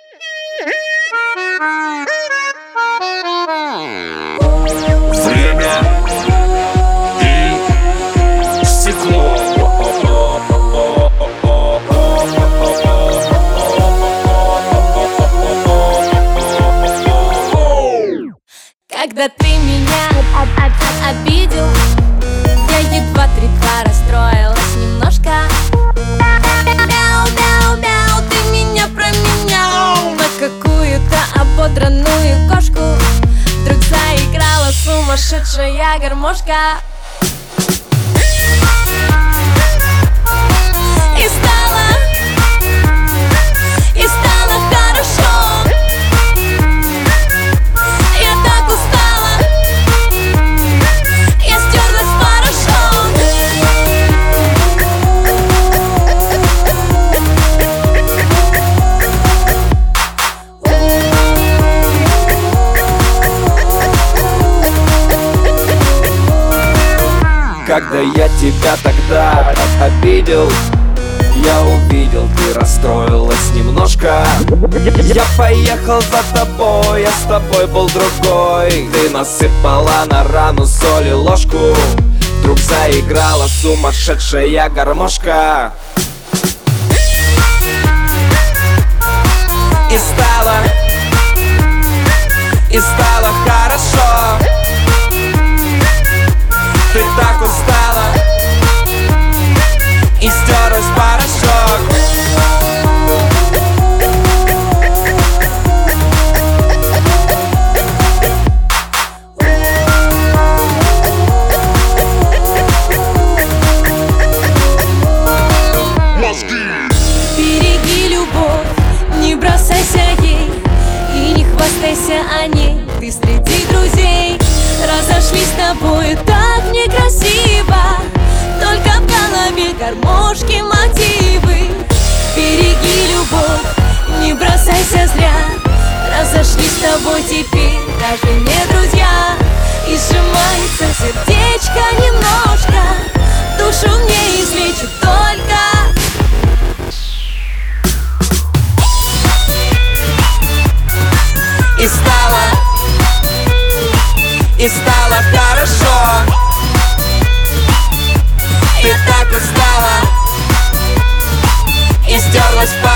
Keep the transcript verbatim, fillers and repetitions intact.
Время и стекло. Когда ты меня обидел, я едва три-два расстроилась немножко. Мяу-мяу-мяу, ты меня променял на какую-то ободранную кошку. Вдруг заиграла сумасшедшая гармошка. И стало, и стало хорошо. Я так устала, я стерлась в порошок. Когда я тебя тогда обидел, я увидел, ты расстроилась немножко. Я поехал за тобой, я с тобой был другой. Ты насыпала на рану соли ложку. Вдруг заиграла сумасшедшая гармошка. И стало, и стало хорошо. Ты так устала и стерлась в порошок. Береги любовь, не бросайся ей и не хвастайся о ней. Ты среди друзей разошлись с тобой так некрасиво. Только в голове гармошки мотивы. Береги любовь, не бросайся зря. Разошлись с тобой теперь даже не друзья. И сжимается сердечко немножко. Душу мне излечит только И стало, и стало хорошо. Ты так устала и стерлась в